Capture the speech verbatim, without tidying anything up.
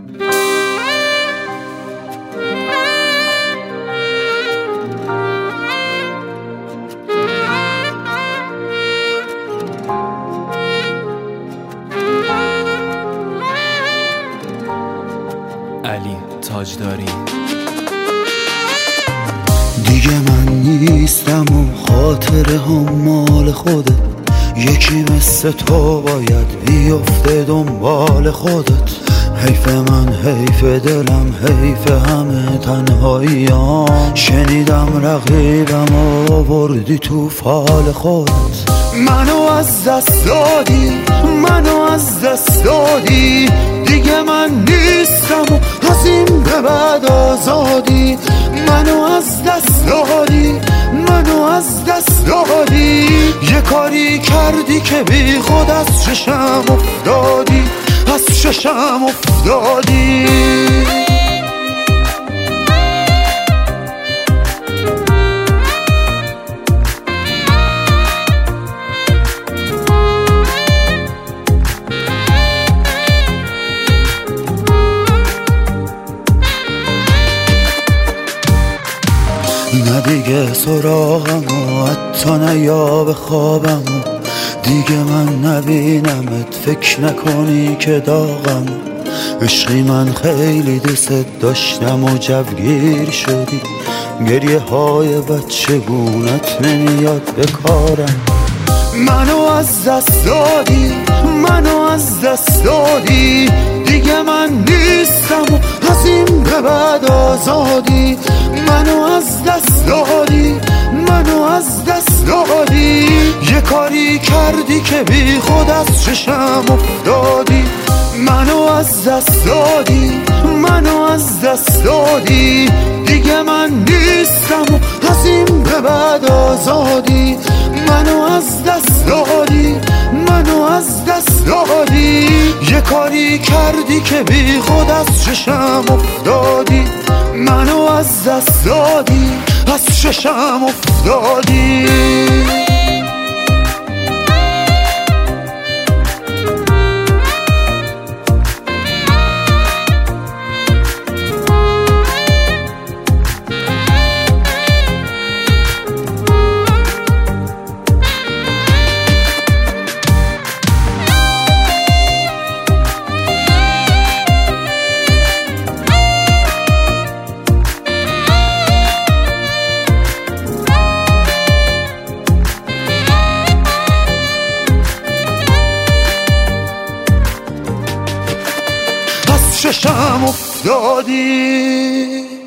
علی تاجداری. دیگه من نیستم و خاطره هم مال خودت، یکی مثل تو باید بیفته دنبال خودت. حیف من، حیف دلم، حیف همه تنهاییام. شنیدم رقیبم آوردی تو فال خودت. منو از دست دادی، منو از دست دادی. دیگه من نیستم و از این به بعد آزادی. منو از دست دادی، منو از دست دادی. یه کاری کردی که بی خود از چشم افتادی، از چشم افتادی. نه دیگه سراغم و حتی نیا به خوابم و دیگه من نبینمت، فکر نکنی که داغم. عشقی من خیلی دوست داشتم و جوگیر شدی. گریه های بچه گونت نمیاد به کارم. منو از دست دادی، منو از دست دادی. دیگه من نیستم و از این به بعد آزادی. منو از دست دادی، منو از دست دادی. یه کاری کردی که بی خود از چشم افتادی. منو از دست دادی، منو از دست دادی. دیگه من نیستم و از این به بعد آزادی. منو از دست دادی، منو از دست دادی. یه کاری کردی که بی خود از چشم افتادی. منو از دست دادی، از چشم افتادی. چشم افتادی.